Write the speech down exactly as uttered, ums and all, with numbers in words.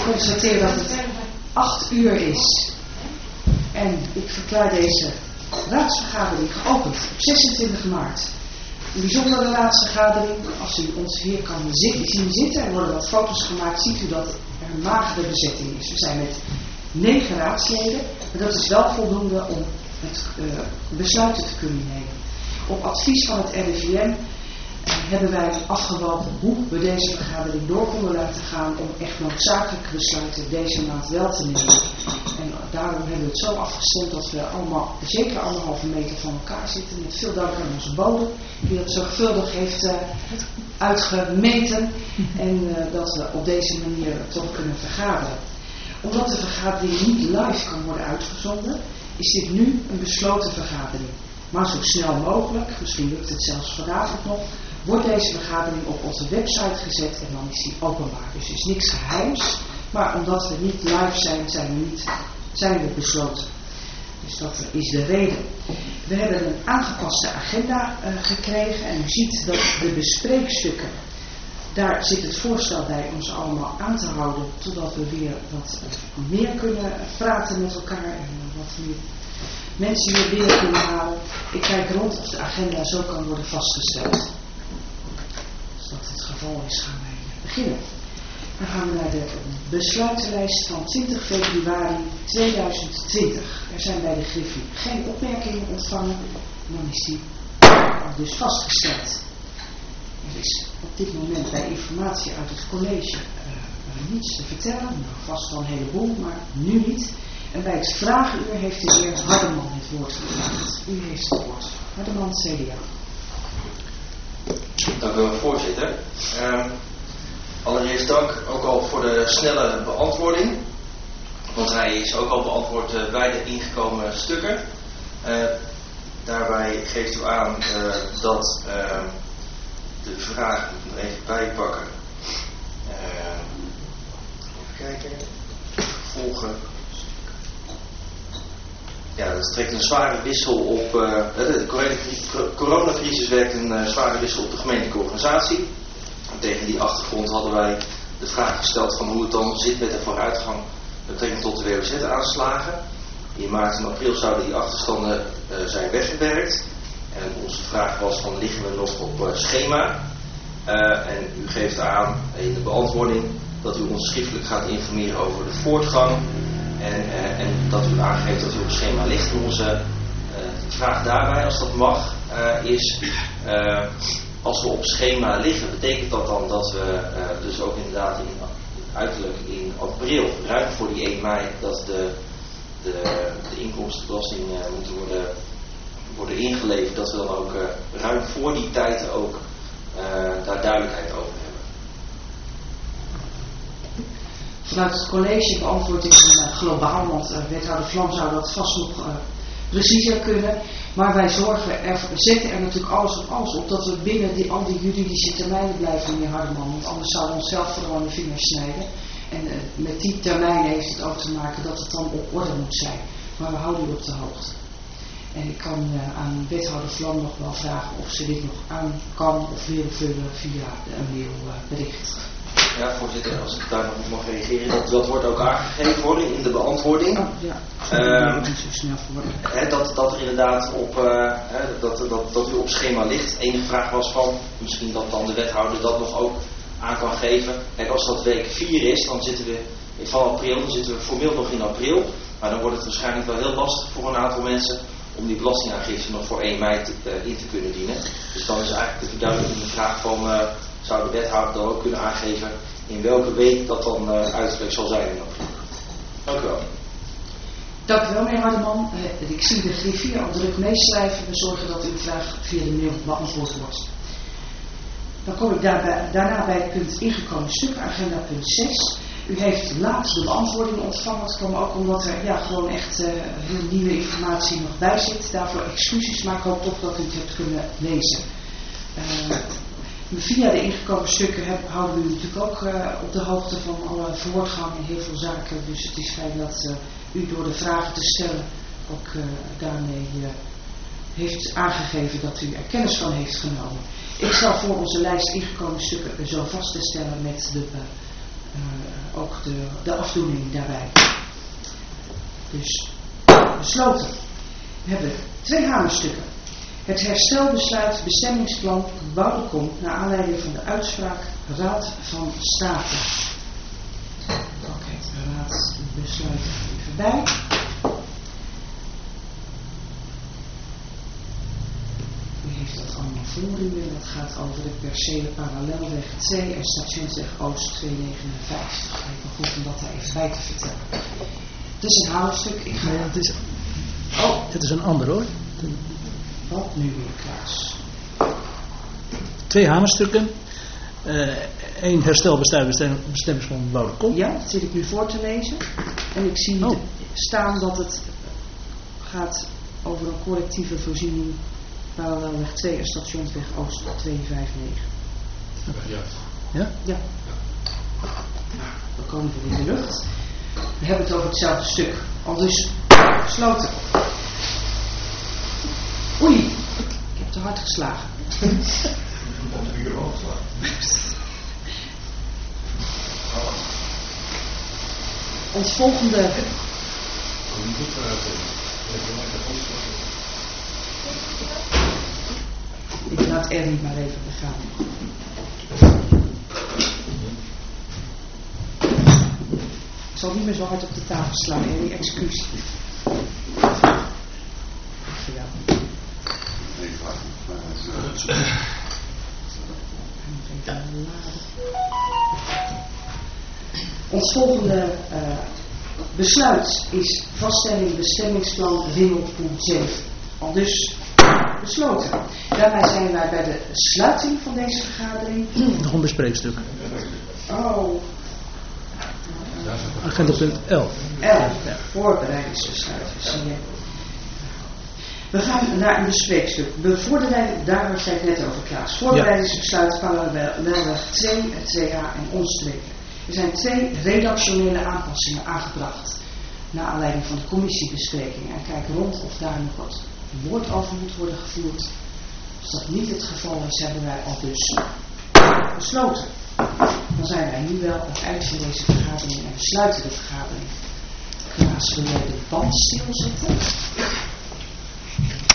constateer dat het acht uur is. En ik verklaar deze raadsvergadering geopend op zesentwintig maart. Een bijzondere raadsvergadering. Als u ons hier kan zien zitten, er worden wat foto's gemaakt, ziet u dat er een magere bezetting is. We zijn met negen raadsleden, maar dat is wel voldoende om het uh, besluiten te kunnen nemen. Op advies van het R I V M uh, hebben wij afgewogen hoe we deze vergadering door konden laten gaan om echt noodzakelijke besluiten deze maand wel te nemen. En daarom hebben we het zo afgestemd dat we allemaal zeker anderhalve meter van elkaar zitten. Met veel dank aan onze bodem die dat zorgvuldig heeft uh, uitgemeten. En uh, dat we op deze manier toch kunnen vergaderen. Omdat de vergadering niet live kan worden uitgezonden, is dit nu een besloten vergadering. Maar zo snel mogelijk, misschien lukt het zelfs vanavond nog, wordt deze vergadering op onze website gezet en dan is die openbaar. Dus er is niks geheims, maar omdat we niet live zijn, zijn we, niet, zijn we besloten. Dus dat is de reden. We hebben een aangepaste agenda uh, gekregen en u ziet dat de bespreekstukken, daar zit het voorstel bij ons allemaal aan te houden totdat we weer wat uh, meer kunnen praten met elkaar en uh, wat meer mensen hier binnen kunnen halen. Ik kijk rond of de agenda zo kan worden vastgesteld. Als dat het geval is, gaan wij beginnen. Dan gaan we naar de besluitenlijst van twintig februari tweeduizend twintig. Er zijn bij de Griffie geen opmerkingen ontvangen. En dan is die dus vastgesteld. Er is op dit moment bij informatie uit het college uh, niets te vertellen. Nou, vast wel een heleboel, maar nu niet. En bij het vragenuur heeft de heer Hardeman het woord gevraagd. U heeft het woord. Hardeman, C D A. Dank u wel, voorzitter. Uh, allereerst dank ook al voor de snelle beantwoording. Want hij is ook al beantwoord uh, bij de ingekomen stukken. Uh, daarbij geeft u aan uh, dat uh, de vraag, ik moet hem even bijpakken. Uh, even kijken. Volgen. Ja, dat trekt een zware wissel op, uh, de coronacrisis werkt een uh, zware wissel op de gemeentelijke organisatie. En tegen die achtergrond hadden wij de vraag gesteld van hoe het dan zit met de vooruitgang met betrekking tot de W O Z-aanslagen. In maart en april zouden die achterstanden uh, zijn weggewerkt. En onze vraag was van liggen we nog op uh, schema. Uh, en u geeft aan in de beantwoording dat u ons schriftelijk gaat informeren over de voortgang. En, uh, en dat u aangeeft dat u op schema ligt. En onze uh, vraag daarbij, als dat mag, uh, is... Uh, als we op schema liggen, betekent dat dan dat we uh, dus ook inderdaad in, uiterlijk in april, ruim voor die één mei, dat de, de, de inkomstenbelasting uh, moeten worden, worden ingeleverd, dat we dan ook uh, ruim voor die tijd ook uh, daar duidelijkheid over hebben? Vanuit het college beantwoord ik uh, globaal, want uh, wethouder Vlam zou dat vast nog uh, preciezer kunnen. Maar wij zorgen er, we zetten er natuurlijk alles op alles op dat we binnen die, al die juridische termijnen blijven, meneer Hardeman. Want anders zouden we onszelf gewoon de vingers snijden. En uh, met die termijnen heeft het ook te maken dat het dan op orde moet zijn. Maar we houden u op de hoogte. En ik kan uh, aan wethouder Vlam nog wel vragen of ze dit nog aan kan of wil vullen via een mailbericht. Ja, voorzitter, als ik daar nog mag reageren, dat, dat wordt ook aangegeven worden in de beantwoording. Oh, ja. Uh, niet zo snel worden. He, dat, dat er inderdaad op, uh, he, dat, dat, dat u op schema ligt. De enige vraag was van, misschien dat dan de wethouder dat nog ook aan kan geven. Kijk, als dat week vier is, dan zitten we van april, dan zitten we formeel nog in april. Maar dan wordt het waarschijnlijk wel heel lastig voor een aantal mensen om die belastingaangifte nog voor één mei te, uh, in te kunnen dienen. Dus dan is eigenlijk de verduidelijkende vraag van, uh, zou de wethouder dan ook kunnen aangeven in welke week dat dan uh, uiterlijk zal zijn in april. Dank u wel. Dank u wel, meneer Hardeman. Uh, ik zie de griffier al druk meeschrijven. We zorgen dat uw vraag via de mail beantwoord wordt. Dan kom ik daarbij, daarna bij het punt ingekomen stukken, agenda punt zes. U heeft laat de beantwoording ontvangen. Dat kwam ook omdat er ja, gewoon echt uh, heel nieuwe informatie nog bij zit. Daarvoor excuses, maar ik hoop toch dat u het hebt kunnen lezen. Uh, Via de ingekomen stukken heb, houden we u natuurlijk ook uh, op de hoogte van alle voortgang en heel veel zaken. Dus het is fijn dat uh, u door de vragen te stellen ook uh, daarmee uh, heeft aangegeven dat u er kennis van heeft genomen. Ik zal voor onze lijst ingekomen stukken zo vast te stellen met de uh, uh, ook de, de afdoening daarbij. Dus besloten. We hebben twee hamerstukken. Het herstelbesluit bestemmingsplan Woudenkom naar aanleiding van de uitspraak Raad van State. Oké, de Raad besluit er even bij. U heeft dat allemaal voor u en dat gaat over de percelen parallelweg twee en stationsweg Oost tweehonderdnegenenvijftig. Het lijkt me goed om dat daar even bij te vertellen. Het is een hamerstuk. Ik ga... Nee, het is... Oh, dit is een ander hoor. Wat nu weer, Klaas? Twee hamerstukken. Eén uh, herstelbestemmingsplan Woudenkom. Ja, dat zit ik nu voor te lezen. En ik zie oh. staan dat het gaat over een collectieve voorziening parallelweg twee en stationsweg Oost tweehonderdnegenenvijftig. Ja? Ja. Ja. Nou, we komen voor in de lucht. We hebben het over hetzelfde stuk. Al dus gesloten. Oei, ik heb te hard geslagen. Ons volgende. Ik laat Ernie maar even begaan. Ik zal niet meer zo hard op de tafel slaan, Ernie, excuus. Dankjewel. Ons volgende uh, besluit is vaststelling bestemmingsplan Ringelpoel zeven. Al dus besloten. Daarbij zijn wij bij de sluiting van deze vergadering. Nog een bespreekstuk. Oh. Agenda punt elf. elf. Ja. Voorbereidingsbesluit. Zie je. We gaan naar een bespreekstuk. Bevorderij, daar was jij het net over, Klaas. Voorbereidingsbesluit parallelweg twee, twee A en omstreken. Er zijn twee redactionele aanpassingen aangebracht. Naar aanleiding van de commissiebespreking. En kijk rond of daar nog wat woord over moet worden gevoerd. Als dat niet het geval is, hebben wij al dus besloten. Dan zijn wij nu wel aan het eind van deze vergadering en we sluiten de vergadering. Klaas, wil jij de band stilzetten?